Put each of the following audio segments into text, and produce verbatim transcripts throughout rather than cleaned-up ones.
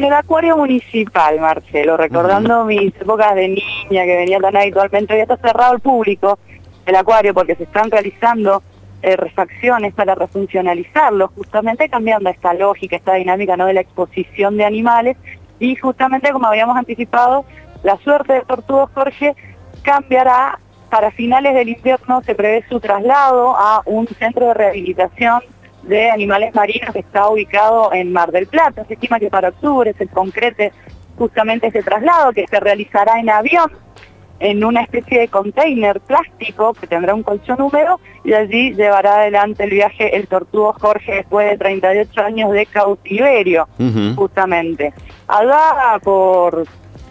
En el acuario municipal, Marcelo, recordando uh-huh. mis épocas de niña que venía tan habitualmente, ya está cerrado al público el acuario porque se están realizando eh, refacciones para refuncionalizarlo, justamente cambiando esta lógica, esta dinámica, ¿no?, de la exposición de animales, y justamente como habíamos anticipado, la suerte de Tortugo Jorge cambiará. Para finales del invierno se prevé su traslado a un centro de rehabilitación de animales marinos que está ubicado en Mar del Plata. Se estima que para octubre se concrete justamente ese traslado, que se realizará en avión, en una especie de container plástico que tendrá un colchón húmedo, y allí llevará adelante el viaje el Tortugo Jorge después de treinta y ocho años de cautiverio, uh-huh. justamente. Allá por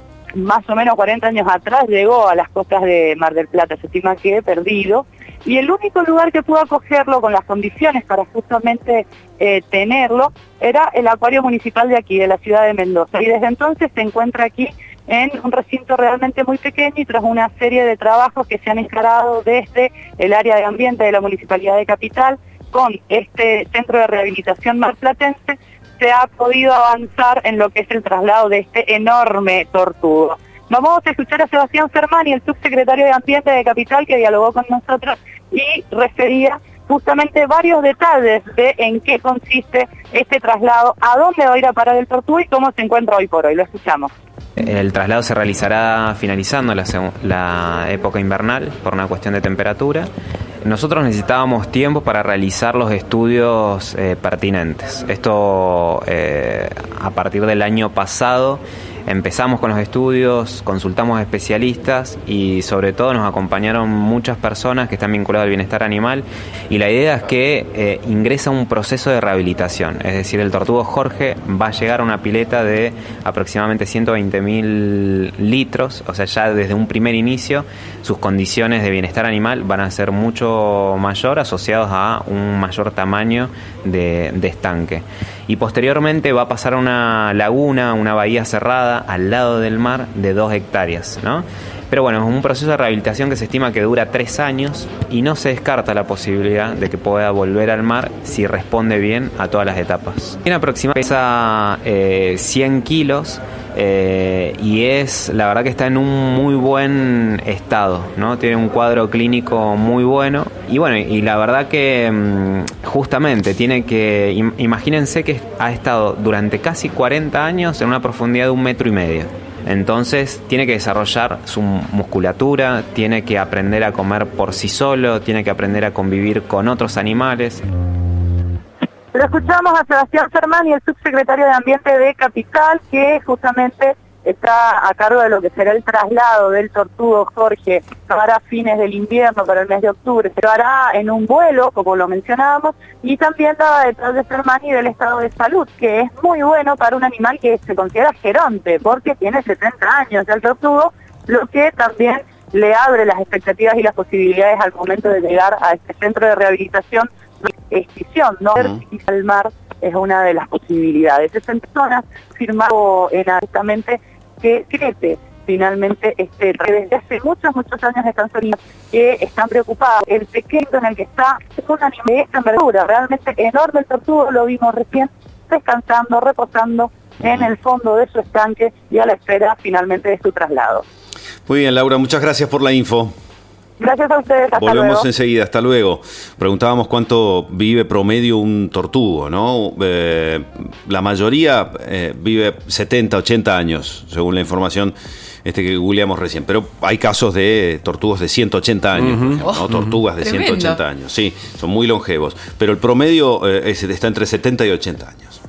más o menos cuarenta años atrás llegó a las costas de Mar del Plata, se estima que perdido, y el único lugar que pudo acogerlo con las condiciones para justamente eh, tenerlo era el acuario municipal de aquí, de la ciudad de Mendoza, y desde entonces se encuentra aquí en un recinto realmente muy pequeño, y tras una serie de trabajos que se han encarado desde el área de ambiente de la Municipalidad de Capital con este centro de rehabilitación marplatense, se ha podido avanzar en lo que es el traslado de este enorme tortugo. Vamos a escuchar a Sebastián Fermani, el subsecretario de Ambiente de Capital, que dialogó con nosotros y refería justamente varios detalles de en qué consiste este traslado, a dónde va a ir a parar el tortugo y cómo se encuentra hoy por hoy. Lo escuchamos. El traslado se realizará finalizando la, la época invernal por una cuestión de temperatura. Nosotros necesitábamos tiempo para realizar los estudios eh, pertinentes. Esto eh, a partir del año pasado empezamos con los estudios, consultamos a especialistas y sobre todo nos acompañaron muchas personas que están vinculadas al bienestar animal, y la idea es que eh, ingresa un proceso de rehabilitación, es decir, el Tortugo Jorge va a llegar a una pileta de aproximadamente ciento veinte mil litros, o sea, ya desde un primer inicio sus condiciones de bienestar animal van a ser mucho mayor, asociados a un mayor tamaño de, de estanque. Y posteriormente va a pasar a una laguna, una bahía cerrada al lado del mar de dos hectáreas, ¿no? Pero bueno, es un proceso de rehabilitación que se estima que dura tres años y no se descarta la posibilidad de que pueda volver al mar si responde bien a todas las etapas. En aproximadamente pesa eh, cien kilos eh, y es, la verdad que está en un muy buen estado, ¿no? Tiene un cuadro clínico muy bueno y bueno, y la verdad que mmm, justamente tiene que, im- imagínense que ha estado durante casi cuarenta años en una profundidad de un metro y medio. Entonces tiene que desarrollar su musculatura, tiene que aprender a comer por sí solo, tiene que aprender a convivir con otros animales. Lo escuchamos a Sebastián Fermani, el subsecretario de Ambiente de Capital, que justamente está a cargo de lo que será el traslado del Tortugo Jorge para fines del invierno, para el mes de octubre. Se lo hará en un vuelo, como lo mencionábamos, y también daba detrás de Fermani del estado de salud, que es muy bueno para un animal que se considera geronte, porque tiene setenta años el tortugo, lo que también le abre las expectativas y las posibilidades al momento de llegar a este centro de rehabilitación de extinción, ¿no? Uh-huh. El mar es una de las posibilidades. Esas personas firmado en abiertamente que crece finalmente este desde hace muchos, muchos años están sonidos que están preocupados. El pequeño en el que está es un animal de esta envergadura, realmente enorme el tortugo, lo vimos recién descansando, reposando en el fondo de su estanque y a la espera finalmente de su traslado. Muy bien, Laura, muchas gracias por la info. Gracias a ustedes, hasta Volvemos luego. enseguida, hasta luego. Preguntábamos cuánto vive promedio un tortugo, ¿no? Eh, la mayoría eh, vive setenta, ochenta años, según la información este que googleamos recién. Pero hay casos de tortugos de ciento ochenta años, uh-huh. por ejemplo, ¿no? Tortugas de Tremendo. ciento ochenta años. Sí, son muy longevos. Pero el promedio eh, es, está entre setenta y ochenta años.